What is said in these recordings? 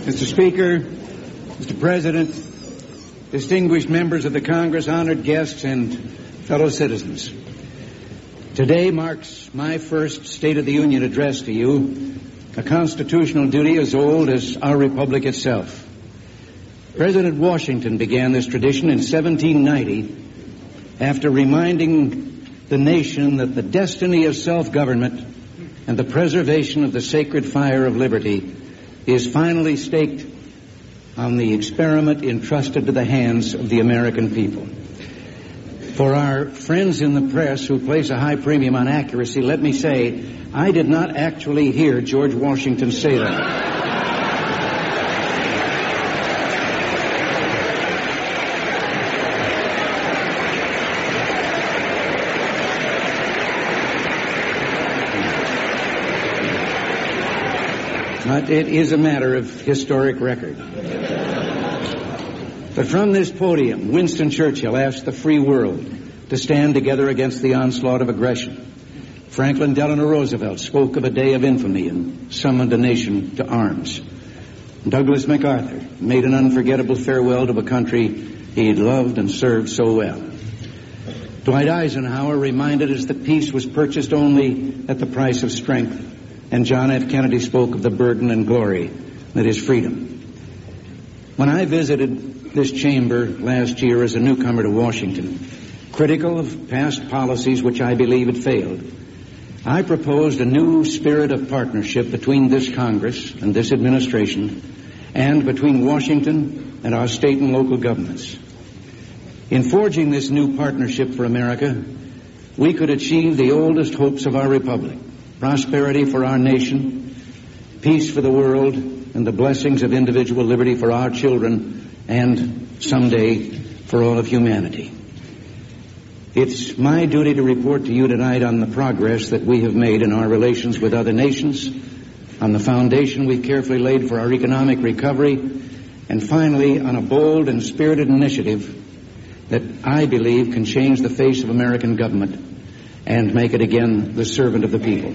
Mr. Speaker, Mr. President, distinguished members of the Congress, honored guests, and fellow citizens. Today marks my first State of the Union address to you, a constitutional duty as old as our republic itself. President Washington began this tradition in 1790 after reminding the nation that the destiny of self-government and the preservation of the sacred fire of liberty is finally staked on the experiment entrusted to the hands of the American people. For our friends in the press who place a high premium on accuracy, let me say, I did not actually hear George Washington say that. But it is a matter of historic record. But from this podium, Winston Churchill asked the free world to stand together against the onslaught of aggression. Franklin Delano Roosevelt spoke of a day of infamy and summoned a nation to arms. Douglas MacArthur made an unforgettable farewell to a country he had loved and served so well. Dwight Eisenhower reminded us that peace was purchased only at the price of strength. And John F. Kennedy spoke of the burden and glory that is freedom. When I visited this chamber last year as a newcomer to Washington, critical of past policies which I believe had failed, I proposed a new spirit of partnership between this Congress and this administration and between Washington and our state and local governments. In forging this new partnership for America, we could achieve the oldest hopes of our republic: prosperity for our nation, peace for the world, and the blessings of individual liberty for our children and, someday, for all of humanity. It's my duty to report to you tonight on the progress that we have made in our relations with other nations, on the foundation we've carefully laid for our economic recovery, and finally, on a bold and spirited initiative that I believe can change the face of American government and make it again the servant of the people.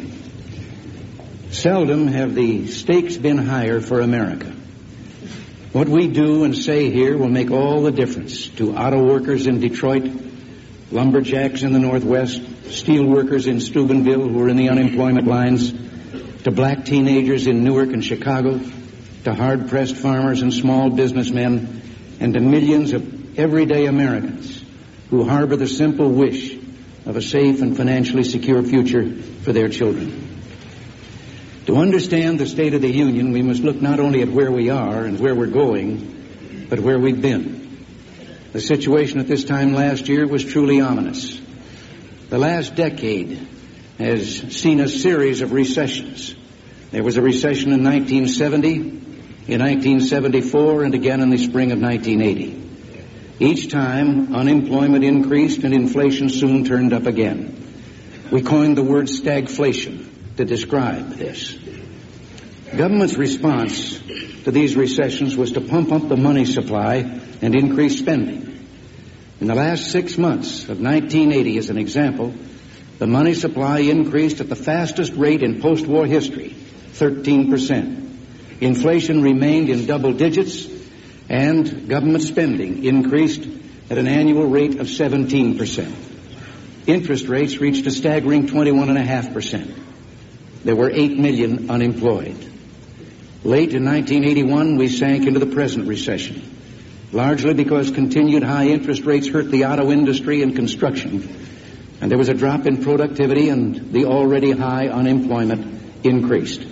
Seldom have the stakes been higher for America. What we do and say here will make all the difference to auto workers in Detroit, lumberjacks in the Northwest, steel workers in Steubenville who are in the unemployment lines, to black teenagers in Newark and Chicago, to hard-pressed farmers and small businessmen, and to millions of everyday Americans who harbor the simple wish of a safe and financially secure future for their children. To understand the State of the Union, we must look not only at where we are and where we're going, but where we've been. The situation at this time last year was truly ominous. The last decade has seen a series of recessions. There was a recession in 1970, in 1974, and again in the spring of 1980. Each time, unemployment increased and inflation soon turned up again. We coined the word stagflation to describe this. Government's response to these recessions was to pump up the money supply and increase spending. In the last 6 months of 1980, as an example, the money supply increased at the fastest rate in post-war history, 13%. Inflation remained in double digits, and government spending increased at an annual rate of 17%. Interest rates reached a staggering 21.5%. There were 8 million unemployed. Late in 1981, we sank into the present recession, largely because continued high interest rates hurt the auto industry and construction, and there was a drop in productivity and the already high unemployment increased.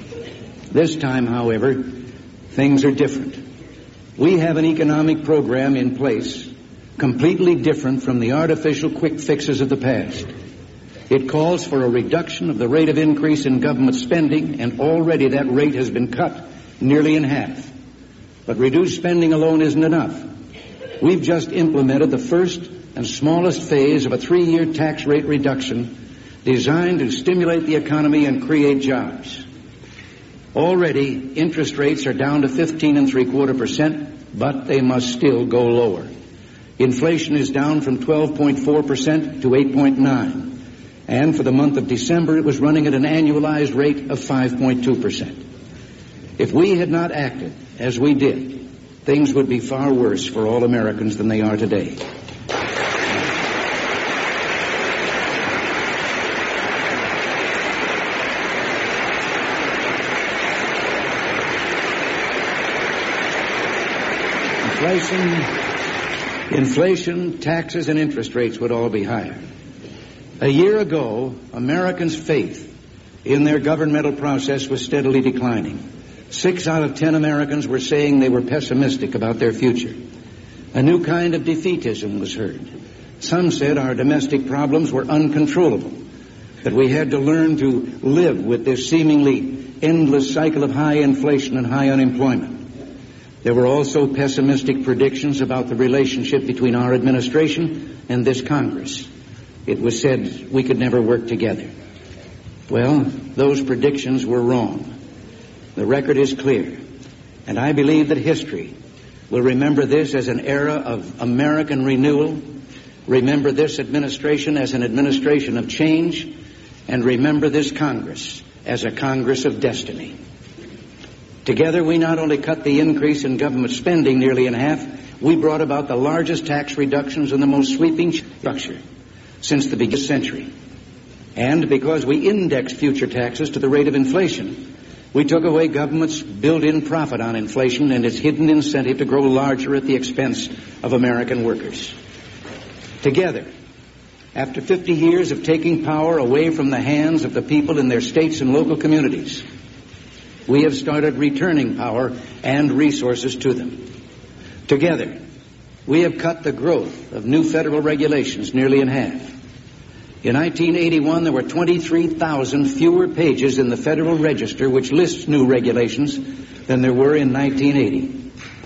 This time, however, things are different. We have an economic program in place completely different from the artificial quick fixes of the past. It calls for a reduction of the rate of increase in government spending, and already that rate has been cut nearly in half. But reduced spending alone isn't enough. We've just implemented the first and smallest phase of a 3-year tax rate reduction designed to stimulate the economy and create jobs. Already, interest rates are down to 15.75%, but they must still go lower. Inflation is down from 12.4% to 8.9%, and for the month of December, it was running at an annualized rate of 5.2%. If we had not acted as we did, things would be far worse for all Americans than they are today. Inflation, taxes, and interest rates would all be higher. A year ago, Americans' faith in their governmental process was steadily declining. 6 out of 10 Americans were saying they were pessimistic about their future. A new kind of defeatism was heard. Some said our domestic problems were uncontrollable, that we had to learn to live with this seemingly endless cycle of high inflation and high unemployment. There were also pessimistic predictions about the relationship between our administration and this Congress. It was said we could never work together. Well, those predictions were wrong. The record is clear, and I believe that history will remember this as an era of American renewal, remember this administration as an administration of change, and remember this Congress as a Congress of destiny. Together, we not only cut the increase in government spending nearly in half, we brought about the largest tax reductions and the most sweeping structure since the beginning of the century. And because we indexed future taxes to the rate of inflation, we took away government's built-in profit on inflation and its hidden incentive to grow larger at the expense of American workers. Together, after 50 years of taking power away from the hands of the people in their states and local communities, we have started returning power and resources to them. Together, we have cut the growth of new federal regulations nearly in half. In 1981, there were 23,000 fewer pages in the Federal Register which lists new regulations than there were in 1980.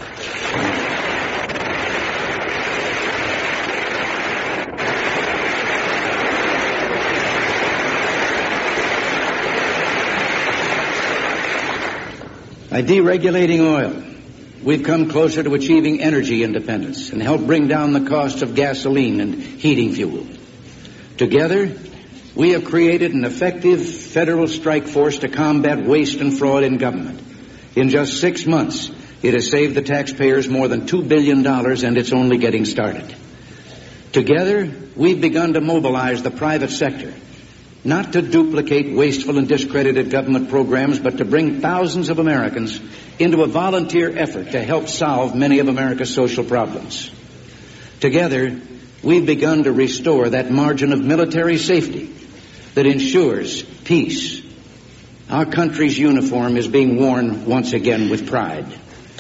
By deregulating oil, we've come closer to achieving energy independence and helped bring down the cost of gasoline and heating fuel. Together, we have created an effective federal strike force to combat waste and fraud in government. In just 6 months, it has saved the taxpayers more than $2 billion, and it's only getting started. Together, we've begun to mobilize the private sector, not to duplicate wasteful and discredited government programs, but to bring thousands of Americans into a volunteer effort to help solve many of America's social problems. Together, we've begun to restore that margin of military safety that ensures peace. Our country's uniform is being worn once again with pride.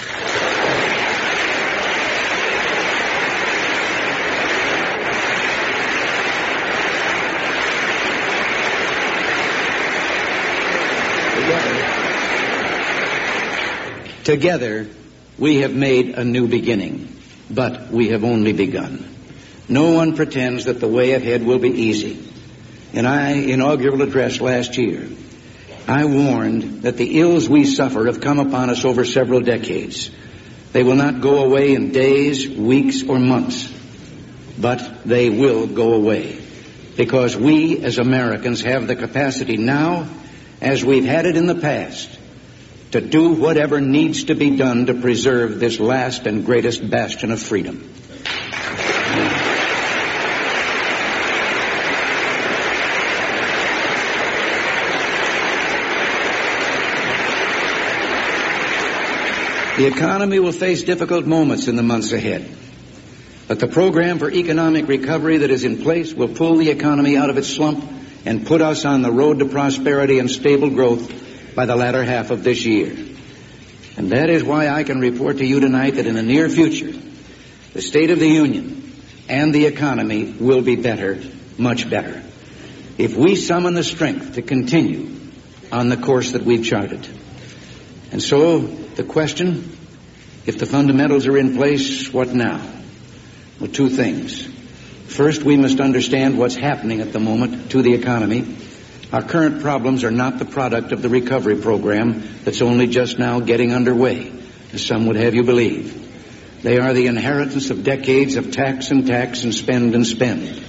Together, we have made a new beginning, but we have only begun. No one pretends that the way ahead will be easy. In my inaugural address last year, I warned that the ills we suffer have come upon us over several decades. They will not go away in days, weeks, or months, but they will go away because we as Americans have the capacity now, as we've had it in the past, to do whatever needs to be done to preserve this last and greatest bastion of freedom. The economy will face difficult moments in the months ahead, but the program for economic recovery that is in place will pull the economy out of its slump and put us on the road to prosperity and stable growth by the latter half of this year. And that is why I can report to you tonight that in the near future, the State of the Union and the economy will be better, much better, if we summon the strength to continue on the course that we've charted. And so, the question, if the fundamentals are in place, what now? Well, 2 things. First, we must understand what's happening at the moment to the economy. Our current problems are not the product of the recovery program that's only just now getting underway, as some would have you believe. They are the inheritance of decades of tax and spend and spend.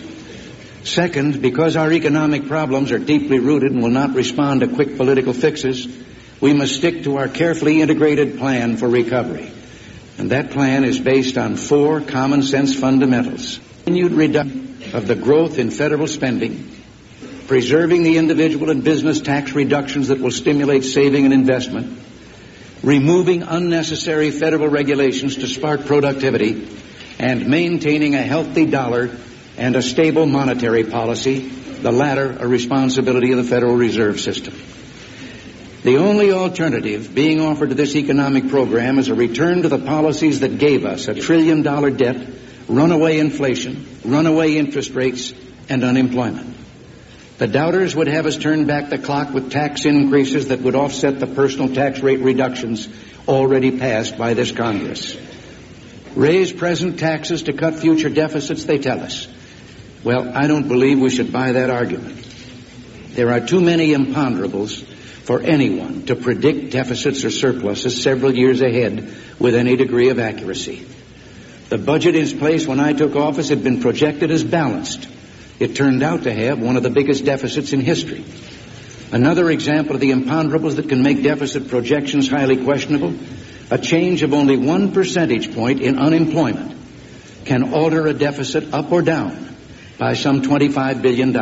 Second, because our economic problems are deeply rooted and will not respond to quick political fixes, We must stick to our carefully integrated plan for recovery. And that plan is based on 4 common sense fundamentals. Continued reduction of the growth in federal spending, preserving the individual and business tax reductions that will stimulate saving and investment, removing unnecessary federal regulations to spark productivity, and maintaining a healthy dollar and a stable monetary policy, the latter a responsibility of the Federal Reserve System. The only alternative being offered to this economic program is a return to the policies that gave us $1 trillion debt, runaway inflation, runaway interest rates, and unemployment. The doubters would have us turn back the clock with tax increases that would offset the personal tax rate reductions already passed by this Congress. Raise present taxes to cut future deficits, they tell us. Well, I don't believe we should buy that argument. There are too many imponderables for anyone to predict deficits or surpluses several years ahead with any degree of accuracy. The budget in place when I took office had been projected as balanced. It turned out to have one of the biggest deficits in history. Another example of the imponderables that can make deficit projections highly questionable, a change of only 1 percentage point in unemployment can alter a deficit up or down by some $25 billion.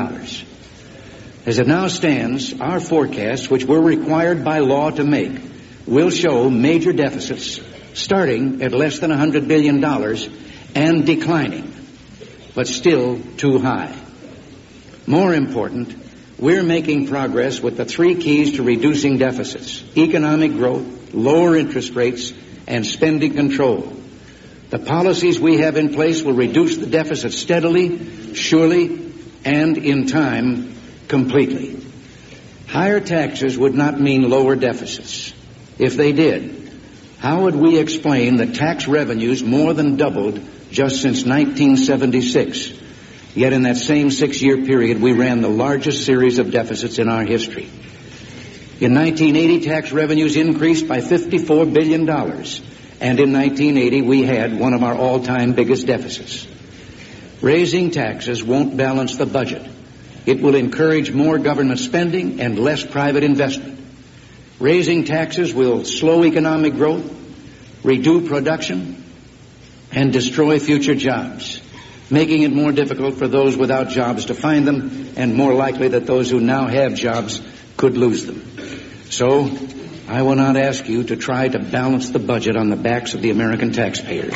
As it now stands, our forecasts, which we're required by law to make, will show major deficits starting at less than $100 billion and declining, but still too high. More important, we're making progress with the 3 keys to reducing deficits: economic growth, lower interest rates, and spending control. The policies we have in place will reduce the deficit steadily, surely, and in time, completely. Higher taxes would not mean lower deficits. If they did, how would we explain that tax revenues more than doubled just since 1976? Yet in that same 6-year period, we ran the largest series of deficits in our history. In 1980, tax revenues increased by $54 billion. And in 1980, we had one of our all-time biggest deficits. Raising taxes won't balance the budget. It will encourage more government spending and less private investment. Raising taxes will slow economic growth, reduce production, and destroy future jobs, making it more difficult for those without jobs to find them, and more likely that those who now have jobs could lose them. So, I will not ask you to try to balance the budget on the backs of the American taxpayers.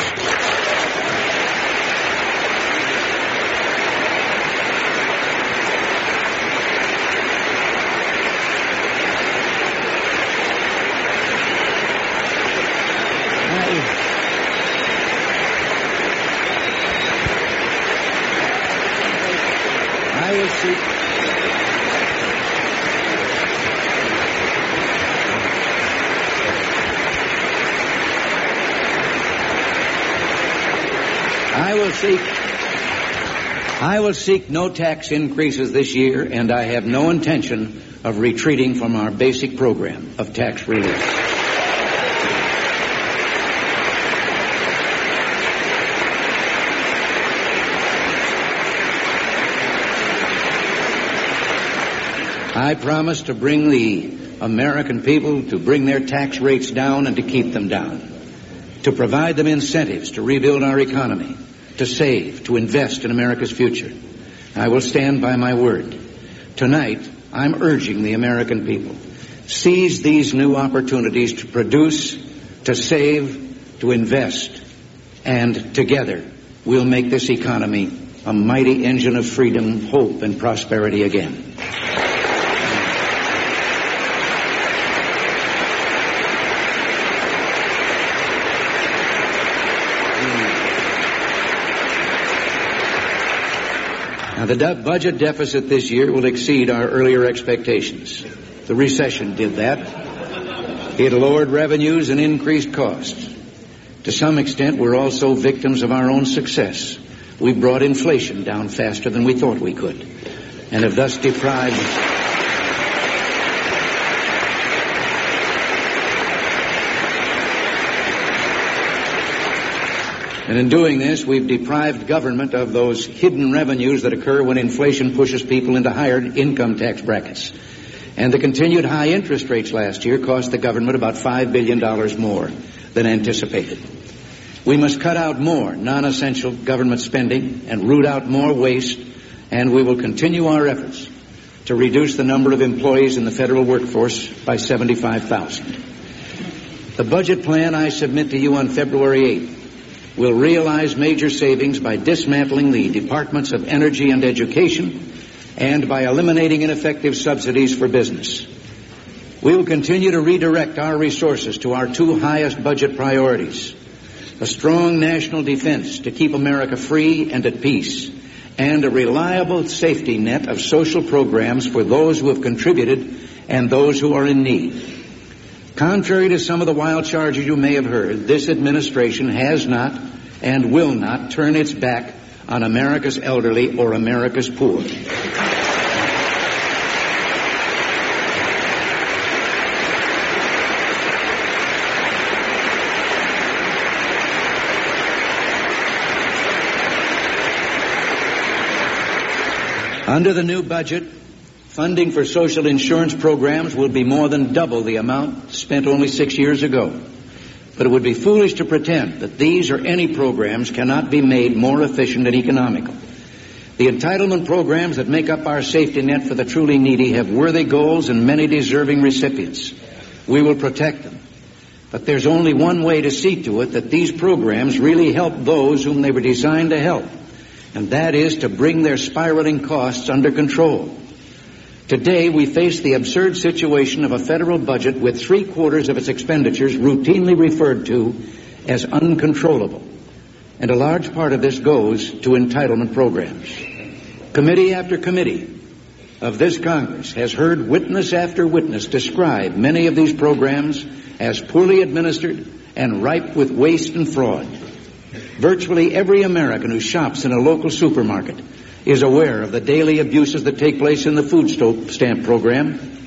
I will seek no tax increases this year, and I have no intention of retreating from our basic program of tax relief. I promise to bring the American people to bring their tax rates down and to keep them down, to provide them incentives to rebuild our economy, to save, to invest in America's future. I will stand by my word. Tonight, I'm urging the American people, seize these new opportunities to produce, to save, to invest, and together we'll make this economy a mighty engine of freedom, hope, and prosperity again. Now, the budget deficit this year will exceed our earlier expectations. The recession did that. It lowered revenues and increased costs. To some extent, we're also victims of our own success. We brought inflation down faster than we thought we could, and have thus deprived... And in doing this, we've deprived government of those hidden revenues that occur when inflation pushes people into higher income tax brackets. And the continued high interest rates last year cost the government about $5 billion more than anticipated. We must cut out more non-essential government spending and root out more waste, and we will continue our efforts to reduce the number of employees in the federal workforce by 75,000. The budget plan I submit to you on February 8th will realize major savings by dismantling the departments of energy and education and by eliminating ineffective subsidies for business. We will continue to redirect our resources to our two highest budget priorities: a strong national defense to keep America free and at peace, and a reliable safety net of social programs for those who have contributed and those who are in need. Contrary to some of the wild charges you may have heard, this administration has not and will not turn its back on America's elderly or America's poor. Under the new budget, funding for social insurance programs will be more than double the amount spent only 6 years ago. But it would be foolish to pretend that these or any programs cannot be made more efficient and economical. The entitlement programs that make up our safety net for the truly needy have worthy goals and many deserving recipients. We will protect them. But there's only one way to see to it that these programs really help those whom they were designed to help, and that is to bring their spiraling costs under control. Today, we face the absurd situation of a federal budget with 3/4 of its expenditures routinely referred to as uncontrollable. And a large part of this goes to entitlement programs. Committee after committee of this Congress has heard witness after witness describe many of these programs as poorly administered and ripe with waste and fraud. Virtually every American who shops in a local supermarket is aware of the daily abuses that take place in the food stamp program,